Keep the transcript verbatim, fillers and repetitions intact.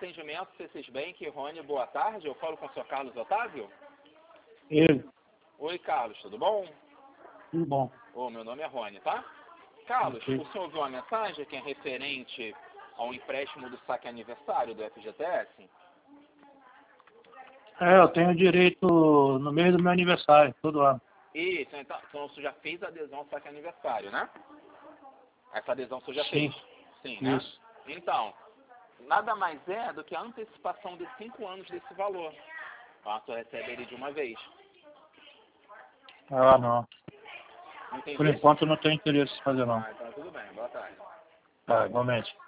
atendimento C seis Bank, Rony, boa tarde. Eu falo com o senhor Carlos Otávio. Ele. Oi, Carlos, tudo bom? Tudo bom. Ô, meu nome é Rony, tá? Carlos, Ok. o senhor ouviu uma mensagem que é referente ao empréstimo do saque aniversário do F G T S? É, eu tenho direito no mês do meu aniversário, todo ano. Isso, então, então você já fez a adesão ao saque aniversário, né? Essa adesão você já Sim. fez? Sim, né? Isso. Então, nada mais é do que a antecipação de cinco anos desse valor. Então, você recebe ele de uma vez. Ah, não. Entendi? Por enquanto eu não tenho interesse em fazer, não. Ah, então tudo bem. Boa tarde. Tá, igualmente.